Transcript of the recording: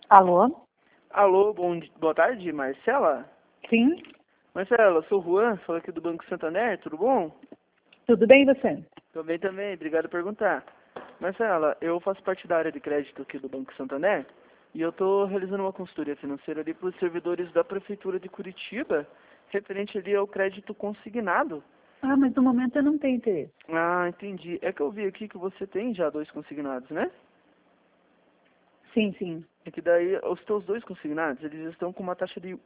Alô? Alô, boa tarde, Marcela? Sim? Marcela, sou o Juan, falo aqui do Banco Santander, tudo bom? Tudo bem, e você? Tô bem também, obrigado por perguntar. Marcela, eu faço parte da área de crédito aqui do Banco Santander e eu tô realizando uma consultoria financeira ali para os servidores da Prefeitura de Curitiba, referente ali ao crédito consignado. Ah, mas no momento eu não tenho interesse. Ah, entendi. É que eu vi aqui que você tem já 2 consignados, né? Sim, sim. É que daí os teus 2 consignados, eles estão com uma taxa de